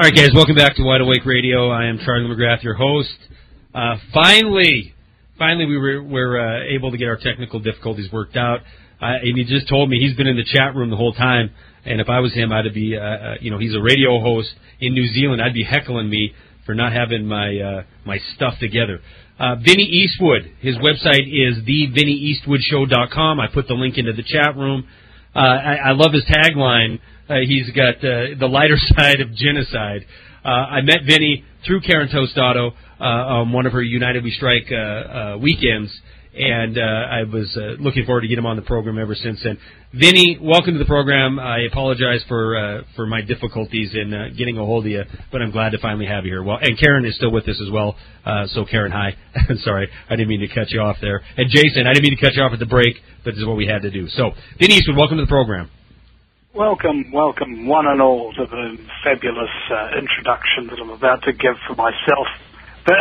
right, guys, welcome back to Wide Awake Radio. I am Charlie McGrath, your host. Finally, we were able to get our technical difficulties worked out. And he just told me he's been in the chat room the whole time, and if I was him, I'd be, he's a radio host in New Zealand. I'd be heckling me for not having my stuff together. Vinny Eastwood, his website is thevinnieeastwoodshow.com. I put the link into the chat room. I love his tagline. He's got the lighter side of genocide. I met Vinny through Karen Tostado on one of her United We Strike weekends, and I was looking forward to get him on the program ever since then. Vinny, welcome to the program. I apologize for my difficulties in getting a hold of you, but I'm glad to finally have you here. Well, and Karen is still with us as well. So Karen, hi. Sorry, I didn't mean to cut you off there. And Jason, I didn't mean to cut you off at the break, but this is what we had to do. So, Vinny Eastwood, welcome to the program. Welcome, one and all, to the fabulous introduction that I'm about to give for myself. But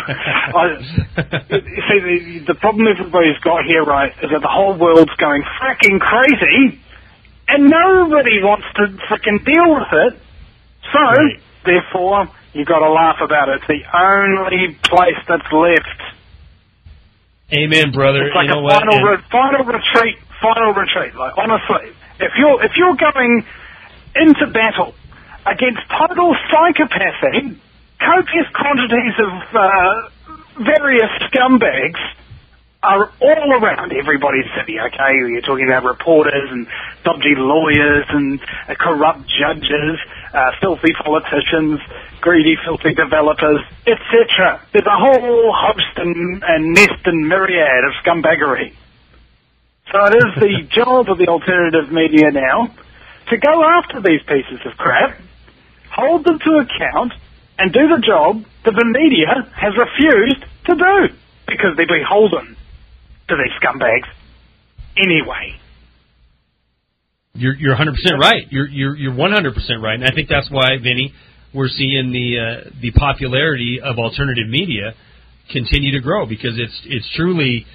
see, the problem everybody's got here, right, is that the whole world's going fricking crazy, and nobody wants to fricking deal with it. So, therefore, you've got to laugh about it. It's the only place that's left. Amen, brother. It's like you know a final retreat. Like, honestly. If you're going into battle against total psychopathy, copious quantities of various scumbags are all around everybody's city, okay? You're talking about reporters and dodgy lawyers and corrupt judges, filthy politicians, greedy, filthy developers, etc. There's a whole host and nest and myriad of scumbaggery. So it is the job of the alternative media now to go after these pieces of crap, hold them to account, and do the job that the media has refused to do, because they're beholden to these scumbags anyway. You're 100% right. You're 100% right, and I think that's why, Vinny, we're seeing the popularity of alternative media continue to grow, because it's truly,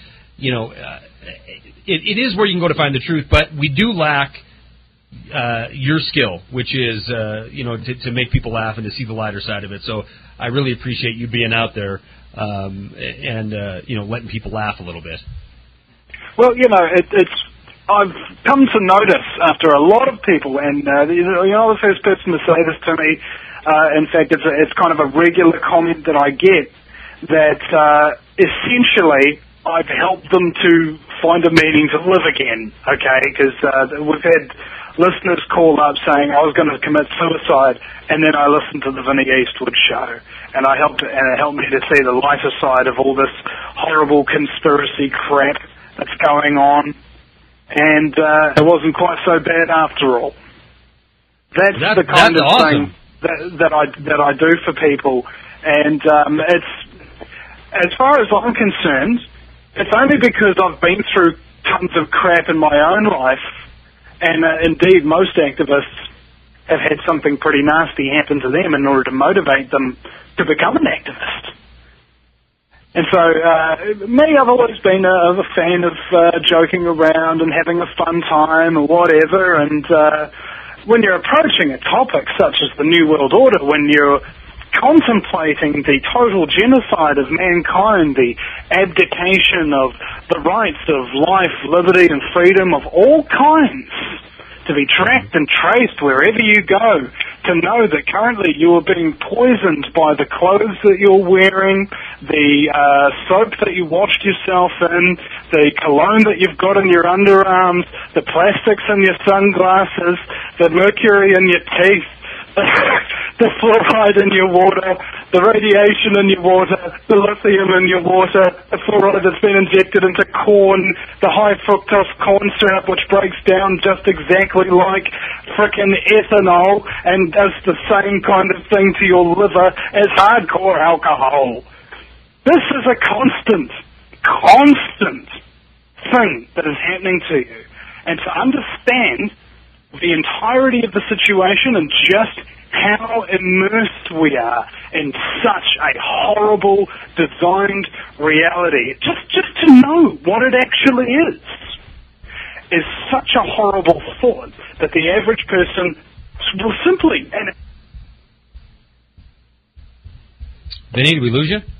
it is where you can go to find the truth, but we do lack your skill, which is, to make people laugh and to see the lighter side of it. So I really appreciate you being out there and letting people laugh a little bit. Well, I've come to notice after a lot of people, and the first person to say this to me, in fact, it's kind of a regular comment that I get, that essentially I've helped them to find a meaning to live again, okay? Because we've had listeners call up saying I was going to commit suicide, and then I listened to the Vinnie Eastwood show, and it helped me to see the lighter side of all this horrible conspiracy crap that's going on, and it wasn't quite so bad after all. That's the kind of awesome thing that I do for people, and it's, as far as I'm concerned, it's only because I've been through tons of crap in my own life, and indeed most activists have had something pretty nasty happen to them in order to motivate them to become an activist. And so, me, I've always been a fan of joking around and having a fun time or whatever, and when you're approaching a topic such as the New World Order, when you're contemplating the total genocide of mankind, the abdication of the rights of life, liberty, and freedom of all kinds, to be tracked and traced wherever you go, to know that currently you are being poisoned by the clothes that you're wearing, the soap that you washed yourself in, the cologne that you've got in your underarms, the plastics in your sunglasses, the mercury in your teeth, the fluoride in your water, the radiation in your water, the lithium in your water, the fluoride that's been injected into corn, the high fructose corn syrup which breaks down just exactly like frickin' ethanol and does the same kind of thing to your liver as hardcore alcohol. This is a constant thing that is happening to you. And to understand the entirety of the situation and just how immersed we are in such a horrible, designed reality, just to know what it actually is such a horrible thought that the average person will simply, and Vinny, did we lose you?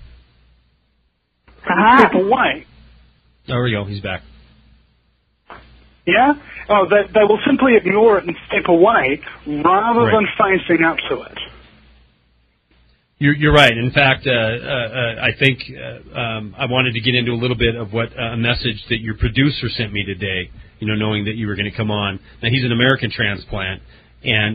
Step away. There we go. He's back. Yeah? Oh, they will simply ignore it and step away rather than facing up to it. You're right. In fact, I think I wanted to get into a little bit of what a message that your producer sent me today, knowing that you were going to come on. Now, he's an American transplant, and,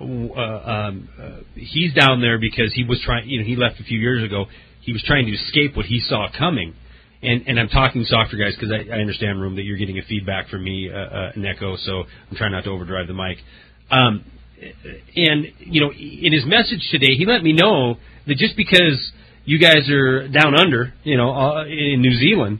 he's down there because he was trying, he left a few years ago. He was trying to escape what he saw coming. And I'm talking softer, guys, because I understand, Room, that you're getting a feedback from me, an echo, so I'm trying not to overdrive the mic. And, in his message today, he let me know that just because you guys are down under, in New Zealand,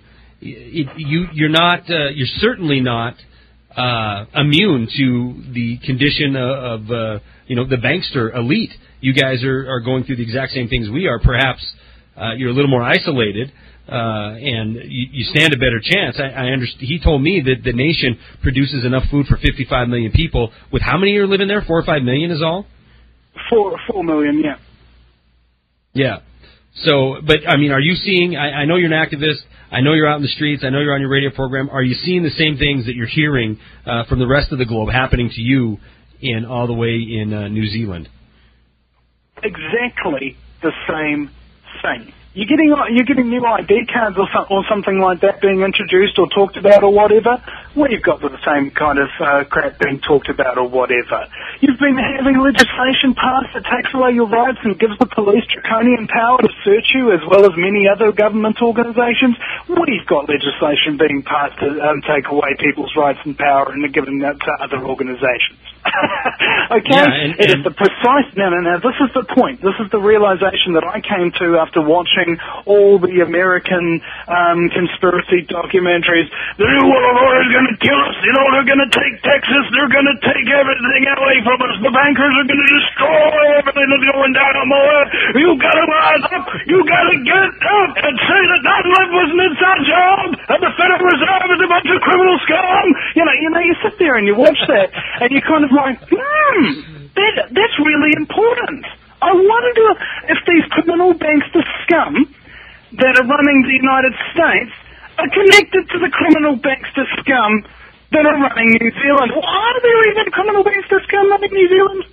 you're certainly not immune to the condition of the bankster elite. You guys are going through the exact same things we are. Perhaps you're a little more isolated, and you stand a better chance. I understand. He told me that the nation produces enough food for 55 million people. With how many are living there? 4 or 5 million is all? 4 million, yeah. Yeah. So, but, are you seeing, I know you're an activist, I know you're out in the streets, I know you're on your radio program, are you seeing the same things that you're hearing from the rest of the globe happening to you all the way in New Zealand? Exactly the same thing. You're getting new ID cards or something like that being introduced or talked about or whatever. We've got the same kind of crap being talked about or whatever. You've been having legislation passed that takes away your rights and gives the police draconian power to search you, as well as many other government organisations. We've got legislation being passed to take away people's rights and power and giving that to other organisations. Okay? Yeah, it is the precise... No, this is the point. This is the realisation that I came to after watching all the American conspiracy documentaries. The New World Order is going to kill us. They're going to take Texas. They're going to take everything away from us. The bankers are going to destroy everything that's going down on the earth. You got to rise up. You got to get up and say that 9/11 was an inside job and the Federal Reserve is a bunch of criminal scum. You sit there and you watch that and you're kind of like, that's really important. I wonder if these criminal bankster scum that are running the United States are connected to the criminal bankster scum that are running New Zealand. Well, are there even criminal bankster scum running New Zealand?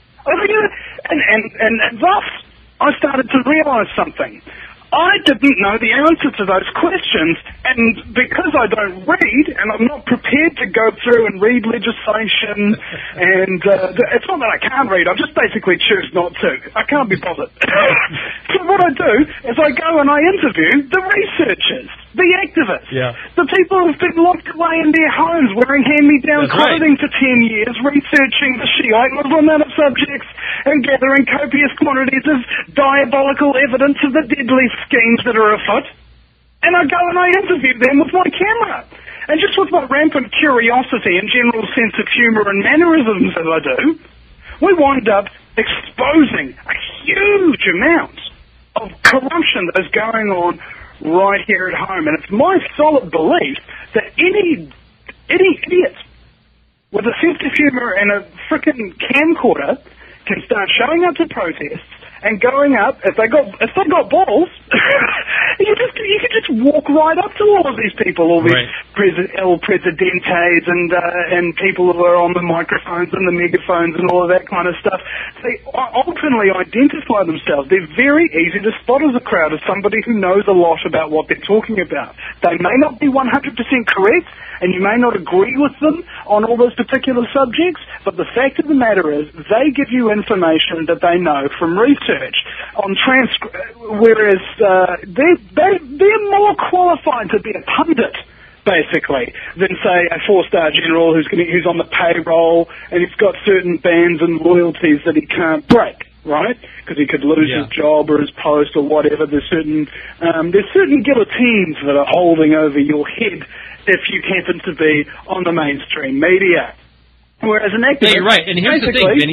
And thus, I started to realise something. I didn't know the answer to those questions, and because I don't read, and I'm not prepared to go through and read legislation, and it's not that I can't read, I just basically choose not to. I can't be bothered. So what I do is I go and I interview the researchers, the activists, the people who've been locked away in their homes wearing hand-me-down clothing for 10 years, researching the Shiite Muslim subjects and gathering copious quantities of diabolical evidence of the deadly schemes that are afoot. And I go and I interview them with my camera. And just with my rampant curiosity and general sense of humour and mannerisms that I do, we wind up exposing a huge amount of corruption that is going on right here at home. And it's my solid belief that any idiot with a sense of humour and a frickin' camcorder can start showing up to protests and going up, if they got balls, you could just walk right up to all of these people, all these El Presidentes and people who are on the microphones and the megaphones and all of that kind of stuff. They openly identify themselves. They're very easy to spot as a crowd, as somebody who knows a lot about what they're talking about. They may not be 100% correct, and you may not agree with them on all those particular subjects, but the fact of the matter is they give you information that they know from research on whereas they're more qualified to be a pundit, basically, than, say, a four-star general who's on the payroll and he's got certain bands and loyalties that he can't break, right? Because he could lose his job or his post or whatever. There's certain guillotines that are holding over your head if you happen to be on the mainstream media. Whereas an activist... Yeah, you're right. And here's the thing, Vinny.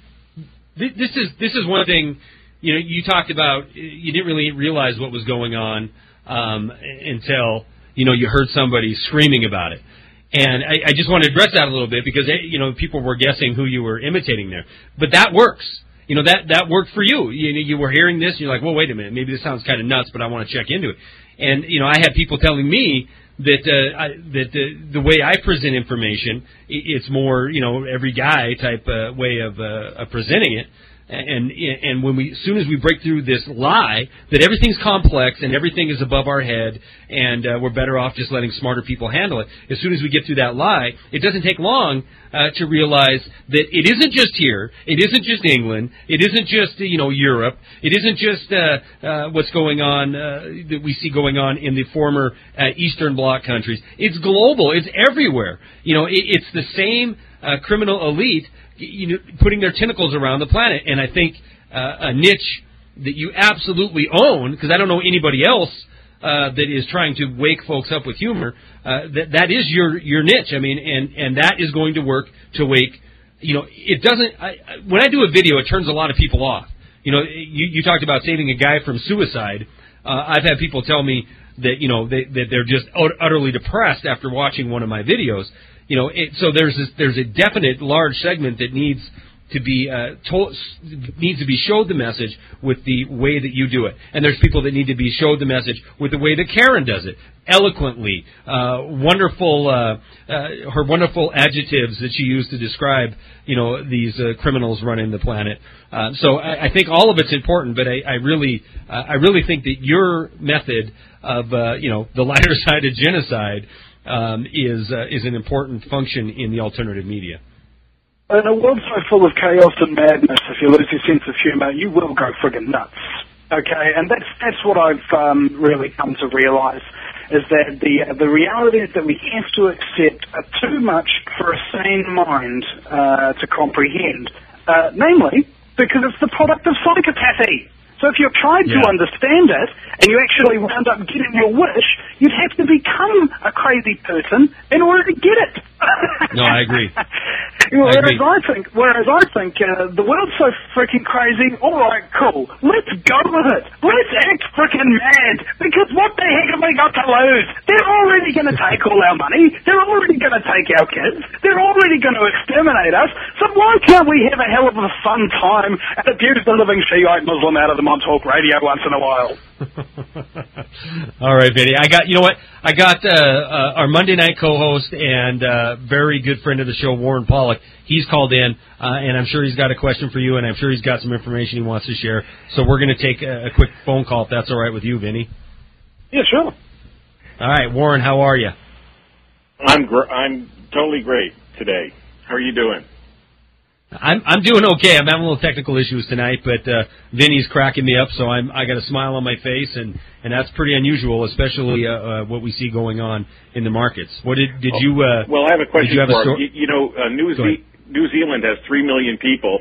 This is one thing, you talked about, you didn't really realize what was going on until, you heard somebody screaming about it. And I just want to address that a little bit because, people were guessing who you were imitating there. But that works. that worked for you. You were hearing this, and you're like, well, wait a minute, maybe this sounds kind of nuts, but I want to check into it. And I had people telling me that the way I present information, it's more every guy type way of presenting it. And when as soon as we break through this lie that everything's complex and everything is above our head and we're better off just letting smarter people handle it, as soon as we get through that lie, it doesn't take long to realize that it isn't just here, it isn't just England, it isn't just Europe, it isn't just what's going on that we see going on in the former Eastern Bloc countries. It's global. It's everywhere. It's the same criminal elite putting their tentacles around the planet. And I think a niche that you absolutely own, because I don't know anybody else that is trying to wake folks up with humor, that is your niche. I mean, and that is going to work to wake, it doesn't, when I do a video, it turns a lot of people off. You talked about saving a guy from suicide. I've had people tell me that, that they're just utterly depressed after watching one of my videos. So there's a definite large segment that needs to be showed the message with the way that you do it, and there's people that need to be showed the message with the way that Karen does it, eloquently, wonderful, her wonderful adjectives that she used to describe these criminals running the planet. So I think all of it's important, but I really think that your method of the lighter side of genocide is an important function in the alternative media. In a world so full of chaos and madness, if you lose your sense of humour, you will go friggin' nuts. Okay, and that's what I've really come to realise, is that the realities that we have to accept are too much for a sane mind to comprehend. Namely, because it's the product of psychopathy. So if you're trying to understand it, and you actually wound up getting your wish, you'd have to become a crazy person in order to get it. No, I agree. Whereas I think the world's so freaking crazy. All right, cool. Let's go with it. Let's act freaking mad. Because what the heck have we got to lose? They're already going to take all our money. They're already going to take our kids. They're already going to exterminate us. So why can't we have a hell of a fun time and abuse the living Shiite Muslim out of the Montauk radio once in a while? All right, Vinny. I got our Monday night co-host and very good friend of the show, Warren Pollock. He's called in, and I'm sure he's got a question for you, and I'm sure he's got some information he wants to share. So we're going to take a quick phone call, if that's all right with you, Vinny. Yeah, sure. All right, Warren, how are you? I'm totally great today. How are you doing? I'm doing okay. I'm having a little technical issues tonight, but Vinny's cracking me up, so I got a smile on my face, and that's pretty unusual, especially what we see going on in the markets. What did you? Well, I have a question for you. New Zealand has 3 million people,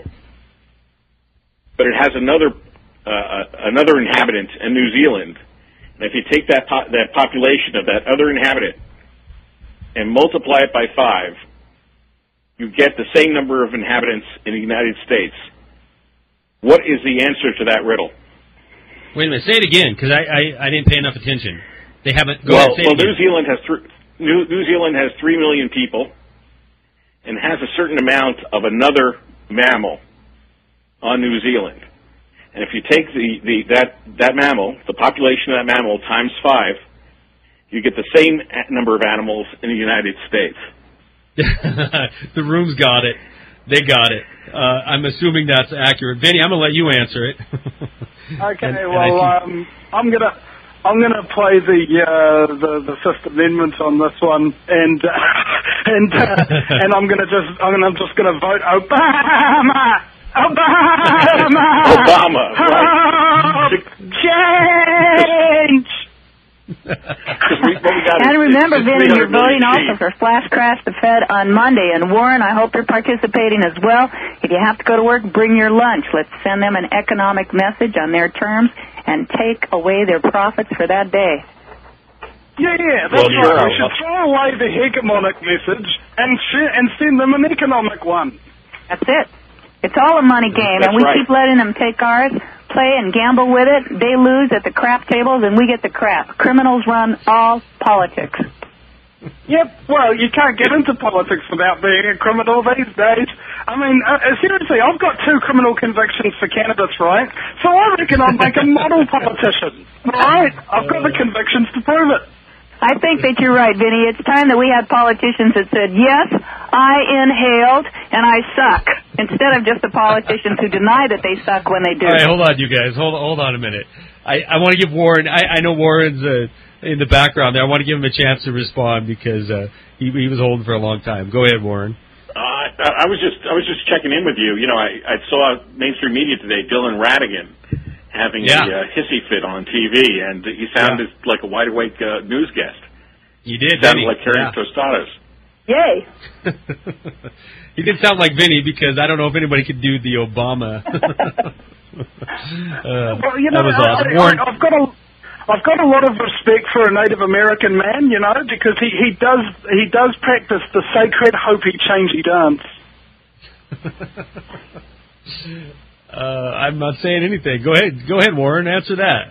but it has another inhabitant in New Zealand. And if you take that population of that other inhabitant and multiply it by 5. You get the same number of inhabitants in the United States. What is the answer to that riddle? Wait a minute. Say it again, because I didn't pay enough attention. They haven't. Well, New Zealand has 3 million people, and has a certain amount of another mammal on New Zealand. And if you take that mammal, the population of that mammal times 5, you get the same number of animals in the United States. The room's got it. They got it. I'm assuming that's accurate. Vinny, I'm going to let you answer it. Okay, I'm gonna play the Fifth Amendment on this one, and I'm just gonna vote Obama. Right. Change. And remember, Vinny, you're voting also for Flash Crash the Fed on Monday. And Warren, I hope you're participating as well. If you have to go to work, bring your lunch. Let's send them an economic message on their terms and take away their profits for that day. Yeah, that's right. We should throw away the hegemonic message and send them an economic one. That's it. It's all a money game, and we keep letting them take ours, play and gamble with it. They lose at the crap tables, and we get the crap. Criminals run all politics. Yep, well, you can't get into politics without being a criminal these days. I mean, seriously, I've got 2 criminal convictions for cannabis, right? So I reckon I'm like a model politician, right? I've got the convictions to prove it. I think that you're right, Vinny. It's time that we had politicians that said, yes, I inhaled and I suck, instead of just the politicians who deny that they suck when they do. All right, hold on, you guys. Hold on a minute. I want to give Warren, I know Warren's in the background there. I want to give him a chance to respond because he was holding for a long time. Go ahead, Warren. I was just checking in with you. You know, I saw mainstream media today, Dylan Ratigan having a hissy fit on TV, and he sounded like a wide awake news guest. You did. He sounded like carrying tostadas. Yay! He did sound like Vinny because I don't know if anybody could do the Obama. Well, you know, that was awesome. Warren, I've got a lot of respect for a Native American man, you know, because he does practice the sacred Hopi-changey dance. I'm not saying anything. Go ahead, Warren. Answer that.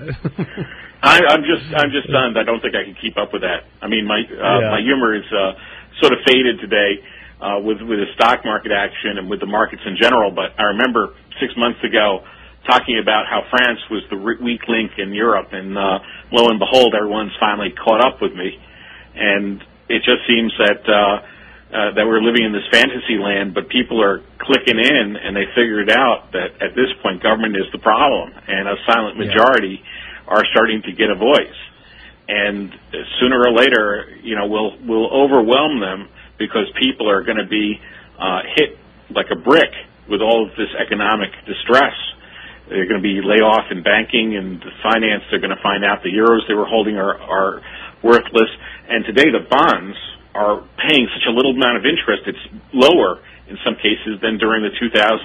I'm just stunned. I don't think I can keep up with that. I mean, my humor is sort of faded today with the stock market action and with the markets in general. But I remember 6 months ago talking about how France was the weak link in Europe, and lo and behold, everyone's finally caught up with me. And it just seems that that we're living in this fantasy land, but people are clicking in, and they figured out that at this point, government is the problem, and a silent majority are starting to get a voice. And sooner or later, you know, we'll overwhelm them because people are going to be hit like a brick with all of this economic distress. They're going to be laid off in banking and finance. They're going to find out the euros they were holding are worthless. And today the bonds are paying such a little amount of interest. It's lower in some cases than during the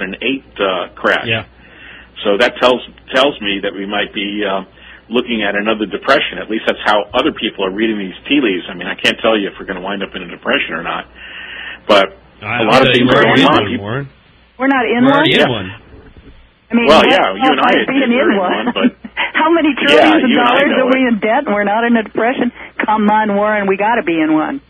2008 crash. Yeah. So that tells me that we might be looking at another depression. At least that's how other people are reading these tea leaves. I mean, I can't tell you if we're going to wind up in a depression or not. But a lot of things are going on. We're not in one? Already in one. I mean, well, yeah, you and I are in one, but how many trillions of dollars are we in debt and we're not in a depression? Come on, Warren, we got to be in one.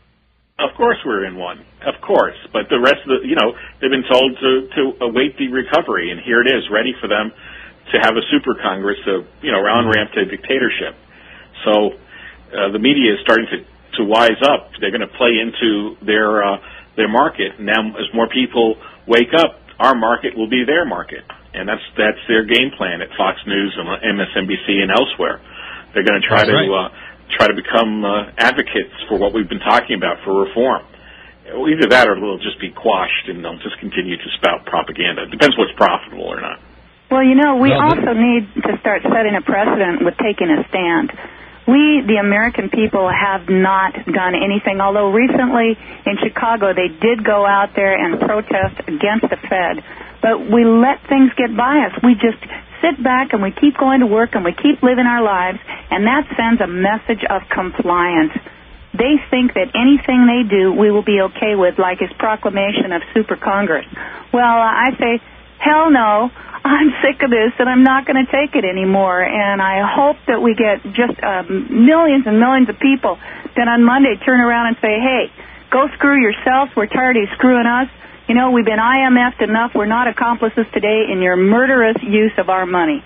Of course we're in one, of course. But the rest of the, you know, they've been told to await the recovery, and here it is, ready for them to have a super Congress, you know, on-ramp to dictatorship. So the media is starting to wise up. They're going to play into their market. Now, as more people wake up, our market will be their market. And that's their game plan at Fox News and MSNBC and elsewhere. They're going to try to become advocates for what we've been talking about for reform. Either that, or they'll just be quashed and they'll just continue to spout propaganda. It depends what's profitable or not. Well, you know, we also need to start setting a precedent with taking a stand. We, the American people, have not done anything, although recently in Chicago they did go out there and protest against the Fed. But we let things get by us. We just sit back and we keep going to work and we keep living our lives, and that sends a message of compliance. They think that anything they do we will be okay with, like his proclamation of Super Congress. Well, I say, hell no. I'm sick of this, and I'm not going to take it anymore. And I hope that we get just millions and millions of people that on Monday turn around and say, hey, go screw yourselves. We're tired of you screwing us. You know, we've been IMF'd enough. We're not accomplices today in your murderous use of our money.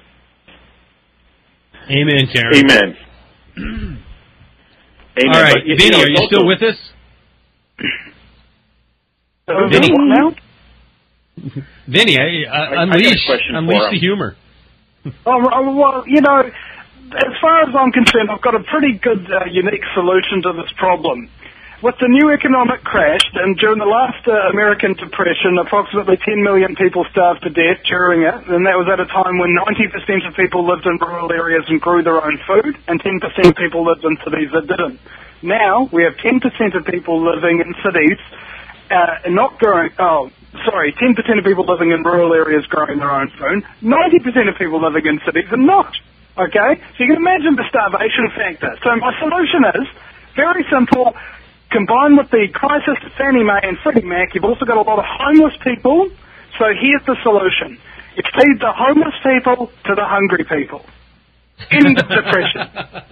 Amen, Karen. Amen. Amen. All right, Vinny, are you still with us? Vinny? Vinny, unleash the humor. Well, you know, as far as I'm concerned, I've got a pretty good, unique solution to this problem. With the new economic crash, and during the last American Depression, approximately 10 million people starved to death during it, and that was at a time when 90% of people lived in rural areas and grew their own food, and 10% of people lived in cities that didn't. Now, we have 10% of people living in cities not growing... 10% of people living in rural areas growing their own food, 90% of people living in cities are not. Okay? So you can imagine the starvation factor. So my solution is very simple. Combined with the crisis of Fannie Mae and Freddie Mac, you've also got a lot of homeless people. So here's the solution. You feed the homeless people to the hungry people. End of depression.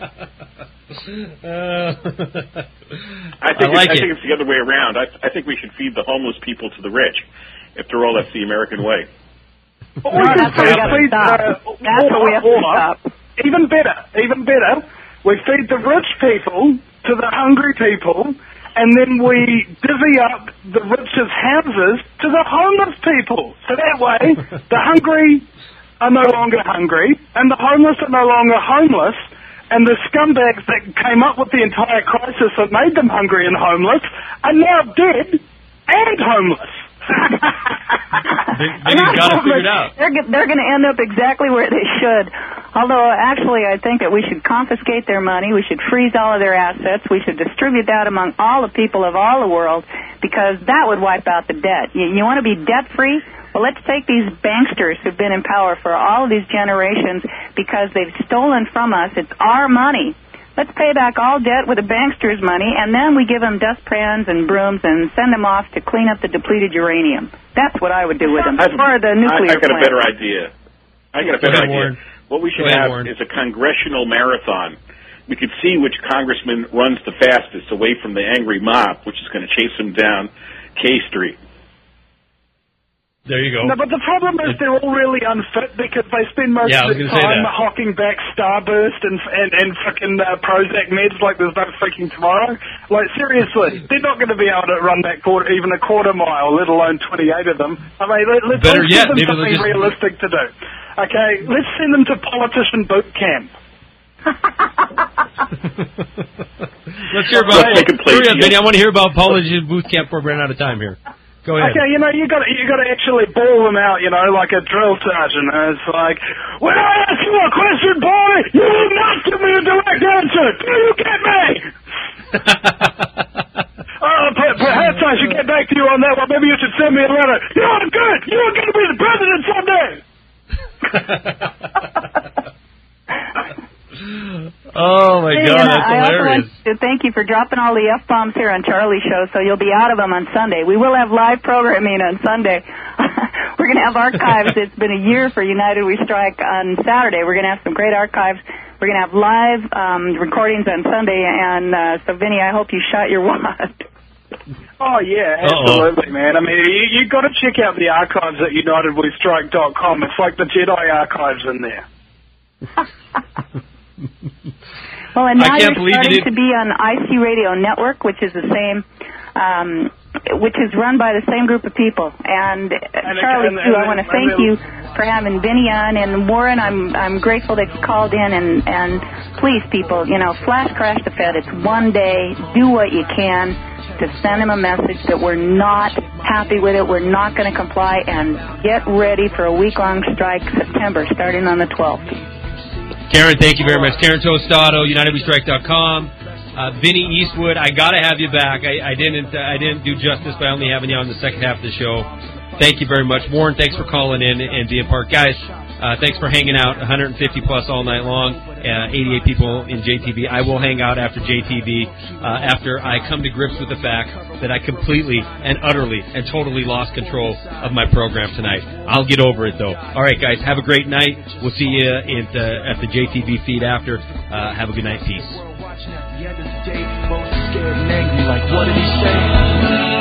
I think it's the other way around. I think we should feed the homeless people to the rich. After all, that's the American way. That's what we got to stop. That's what we have to stop. Even better, we feed the rich people to the hungry people, and then we divvy up the rich's houses to the homeless people. So that way, the hungry are no longer hungry, and the homeless are no longer homeless, and the scumbags that came up with the entire crisis that made them hungry and homeless are now dead and homeless. Vinny's got it figured out. They're going to end up exactly where they should. Although, actually, I think that we should confiscate their money, we should freeze all of their assets, we should distribute that among all the people of all the world, because that would wipe out the debt. You want to be debt-free? Well, let's take these banksters who've been in power for all of these generations because they've stolen from us. It's our money. Let's pay back all debt with the banksters' money, and then we give them dustpans and brooms and send them off to clean up the depleted uranium. That's what I would do with them. I've got a better idea. Warren. What we should have is a congressional marathon. We could see which congressman runs the fastest away from the angry mob, which is going to chase him down K Street. There you go. No, but the problem is they're all really unfit because they spend most of their time hawking back Starburst and fucking Prozac meds like there's no freaking tomorrow. Like, seriously, they're not going to be able to run that even a quarter mile, let alone 28 of them. I mean, let's give them something realistic to do. Okay, let's send them to politician boot camp. Let's hear about Vinny. I want to hear about politician boot camp before we run out of time here. Go ahead. Okay, you got to actually ball them out, like a drill sergeant. It's like, when I ask you a question, boy, you will not give me a direct answer. Do you get me? Perhaps I should get back to you on that one. Maybe you should send me a letter. You're good. You're going to be the president someday. Oh my God, that's hilarious. I also want to thank you for dropping all the F-bombs here on Charlie's show, so you'll be out of them on Sunday. We will have live programming on Sunday. We're going to have archives. It's been a year for United We Strike on Saturday. We're going to have some great archives. We're going to have live recordings on Sunday, and so Vinny, I hope you shot your wad. Oh, yeah, absolutely, man. I mean, you got to check out the archives at UnitedWeStrike.com. It's like the Jedi archives in there. Well, and now you're starting to be on IC Radio Network, which is the same, which is run by the same group of people. And Charlie, too, I want to thank you for having Vinny on. And Warren, I'm grateful that you called in. And please, people, flash crash the Fed. It's one day. Do what you can to send them a message that we're not happy with it. We're not going to comply. And get ready for a week-long strike September, starting on the 12th. Karen, thank you very much. Karen Tostado, UnitedWeStrike.com. Vinny Eastwood, I got to have you back. I didn't do justice by only having you on the second half of the show. Thank you very much. Warren, thanks for calling in and being part. Guys, thanks for hanging out. 150 plus all night long. 88 people in JTV. I will hang out after JTV after I come to grips with the fact that I completely and utterly and totally lost control of my program tonight. I'll get over it, though. All right, guys, have a great night. We'll see you at the JTV feed after. Have a good night. Peace. What did he say?